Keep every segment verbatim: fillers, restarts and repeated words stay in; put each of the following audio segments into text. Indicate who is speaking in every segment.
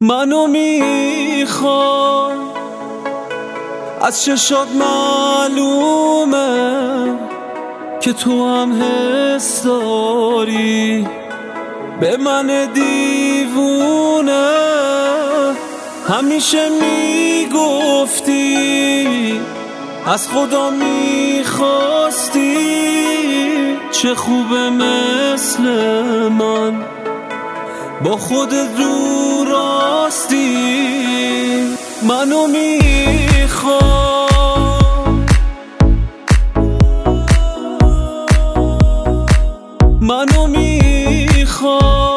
Speaker 1: منو میخوای، از چشات معلومه که تو هم حس داری به من دیوونه. همیشه میگفتی از خدا میخواستی، چه خوبه مثل من با خودت رو راستی. منو میخوای، منو میخوای،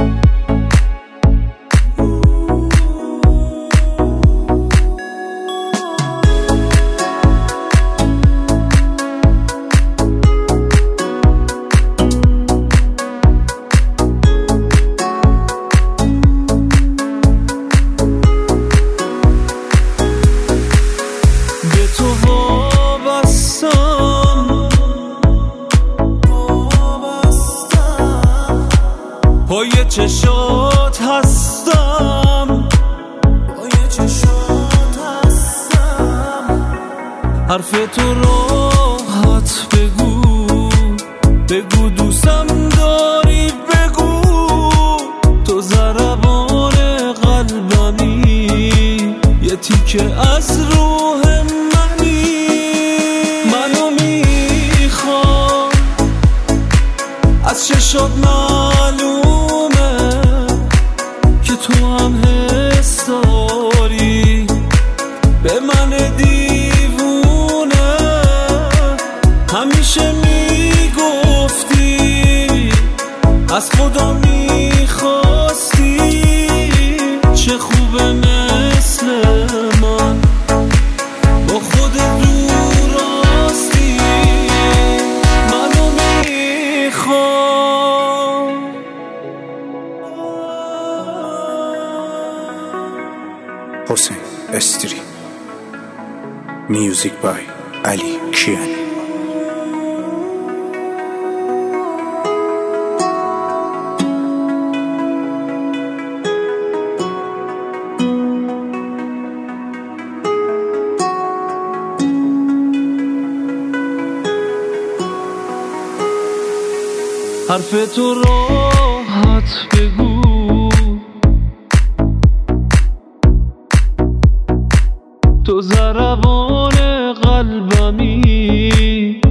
Speaker 1: پای چشات هستم، پای چشات هستم. حرف تو راحت بگو، بگو دوستم داری، بگو تو ضربان قلبمی، یه تیکه از روح منی. منو میخوای، از چشات معلوم تو هم حس داری به من دیوونه. همیشه میگفتی از خدا میخواستی، چه خوبه مثل من با خودت رو راستی. منو میخوای،
Speaker 2: حسین استری. میوزیک بای علی کیانی.
Speaker 1: حرف تو راحت بگو، تو ضربان قلبمی.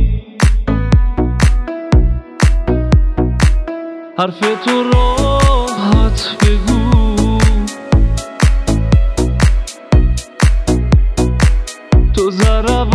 Speaker 1: حرف تو راحت بگو، تو ضربان